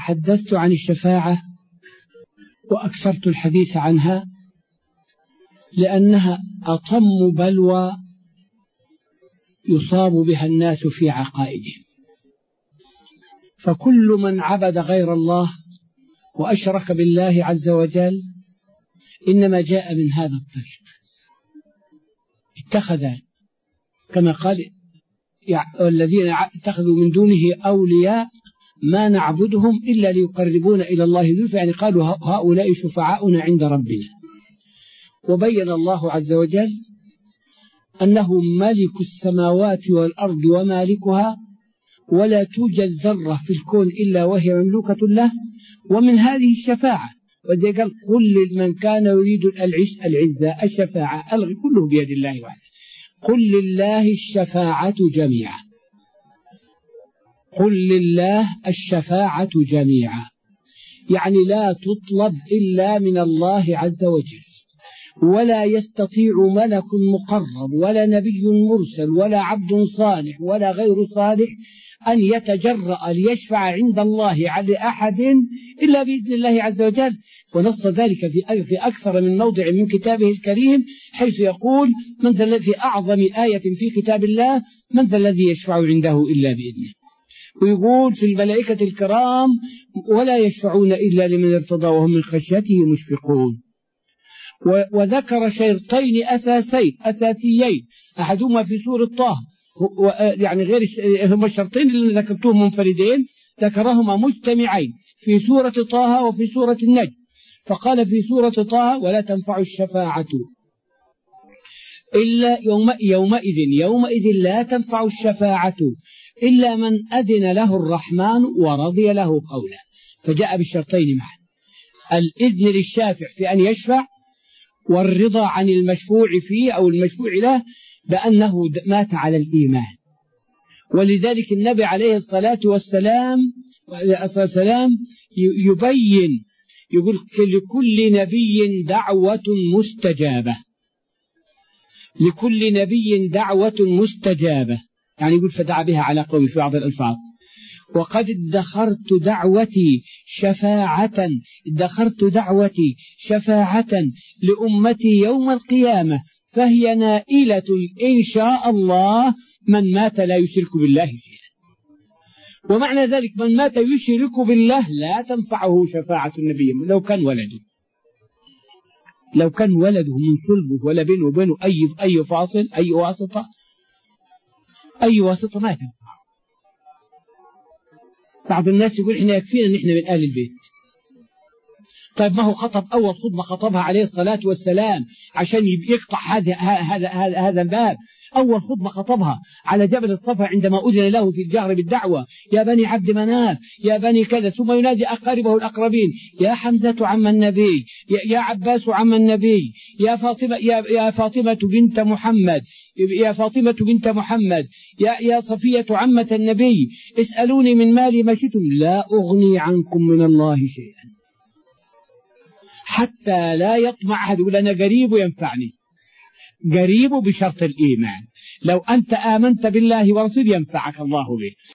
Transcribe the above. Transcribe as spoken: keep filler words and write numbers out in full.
تحدثت عن الشفاعة وأكثرت الحديث عنها لأنها أطم بلوى يصاب بها الناس في عقائدهم. فكل من عبد غير الله وأشرك بالله عز وجل إنما جاء من هذا الطريق، اتخذ كما قال والذين اتخذوا من دونه أولياء ما نعبدهم إلا ليقربون إلى الله زلفى، يعني قالوا هؤلاء شفعاؤنا عند ربنا. وبين الله عز وجل أنه ملك السماوات والأرض ومالكها، ولا توجد ذرة في الكون إلا وهي مملوكة له، ومن هذه الشفاعة. وذي قال قل من كان يريد العزة الشفاعة كله بيد الله وحده، قل لله الشفاعة جميعا، قل لله الشفاعة جميعا، يعني لا تطلب إلا من الله عز وجل، ولا يستطيع ملك مقرب ولا نبي مرسل ولا عبد صالح ولا غير صالح أن يتجرأ ليشفع عند الله على أحد إلا بإذن الله عز وجل. ونص ذلك في في أكثر من موضع من كتابه الكريم، حيث يقول من ذا في أعظم آية في كتاب الله من ذا الذي يشفع عنده إلا بإذنه. ويقول في الملائكة الكرام ولا يشفعون إلا لمن ارتضى وهم من خشيته مشفقون. وذكر شرطين أساسين أساسيين، أحدهما في سورة طه، يعني غير هم الشرطين اللي ذكرتهم منفردين، ذكرهما مجتمعين في سورة طه وفي سورة النجم. فقال في سورة طه ولا تنفع الشفاعة إلا يوم يومئذ يومئذ لا تنفع الشفاعة إلا من أذن له الرحمن ورضي له قولا. فجاء بالشرطين معا، الإذن للشافع في أن يشفع، والرضا عن المشفوع فيه أو المشفوع له بأنه مات على الإيمان. ولذلك النبي عليه الصلاة والسلام والسلام يبين، يقول لكل نبي دعوة مستجابة، لكل نبي دعوة مستجابة، يعني يقول فدعا بها على قوم في بعض الألفاظ. وقد ادخرت دعوتي شفاعة ادخرت دعوتي شفاعة لأمتي يوم القيامة فهي نائلة إن شاء الله من مات لا يشرك بالله شيئا. ومعنى ذلك من مات يشرك بالله لا تنفعه شفاعة النبي لو كان ولده، لو كان ولده من صلبه ولا بينه وبينه أي أي فاصل أي واسطة أي واسطة ما تنفعه. بعض الناس يقول إحنا يكفينا إن إحنا من آل البيت. طيب ما هو خطب أول خطبة خطبها عليه الصلاة والسلام عشان يقطع هذا هذا هذا الباب. أول خطبة خطبها على جبل الصفا عندما أذن له في الجهر بالدعوة، يا بني عبد مناف يا بني كذا، ثم ينادي أقاربه الأقربين، يا حمزة عم النبي، يا عباس عم النبي، يا فاطمة يا يا فاطمة بنت محمد، يا فاطمة بنت محمد، يا يا صفية عمة النبي، اسألوني من مالي ما شئتم لا أغني عنكم من الله شيئا. حتى لا يطمع أحد يقول أنا قريب ينفعني، قريب بشرط الإيمان، لو أنت آمنت بالله ورسوله ينفعك الله به.